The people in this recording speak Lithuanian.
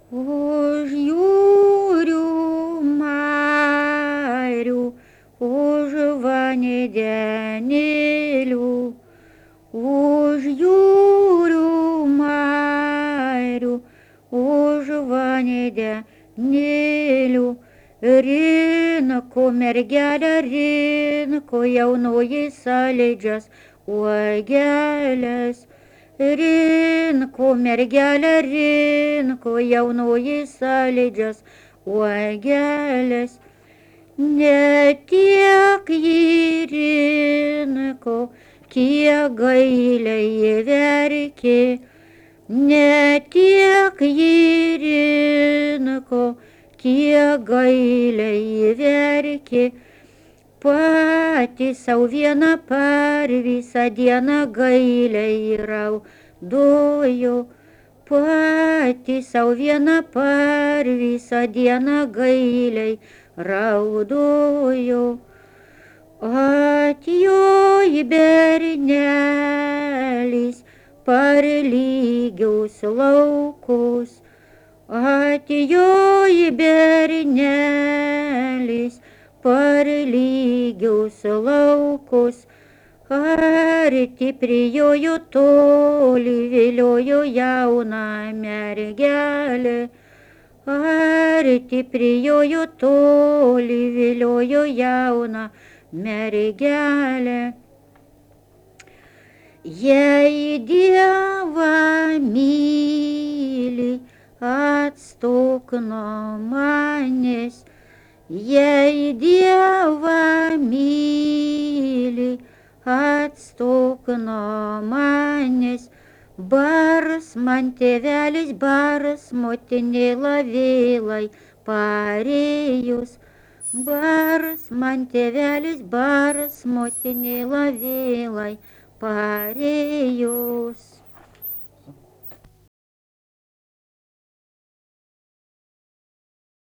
Už jūrių marių, už vandenėlių, už jūrių marių, už vandenėlių. Rinko mergelė, rinko jaunoji sąleidžias uogelės. Rinko mergelė, rinko jaunoji sąleidžias uogelės. Ne tiek jį rinko, kiek gailiai verkė. Ne tiek jį rinko, kiek gailiai verkė. Pati sau vieną per visą dieną gailiai raudojo. Pati sau vieną per visą dieną gailiai raudojo. Atjoji bernelis per lygius laukus. Atjoji bernelis per lygius laukus. Arti prijojo toli, viliojo jauną mergelę. Arti prijojo toli, viliojo jauną mergelę. Jei Dievą myli, atstok nuo manęs. Jei Dievą myli, atstok nuo manęs. Bars man tėvelis, bars motinėla vėlai parėjus. Bars man tėvelis, bars motinėla vėlai parėjus.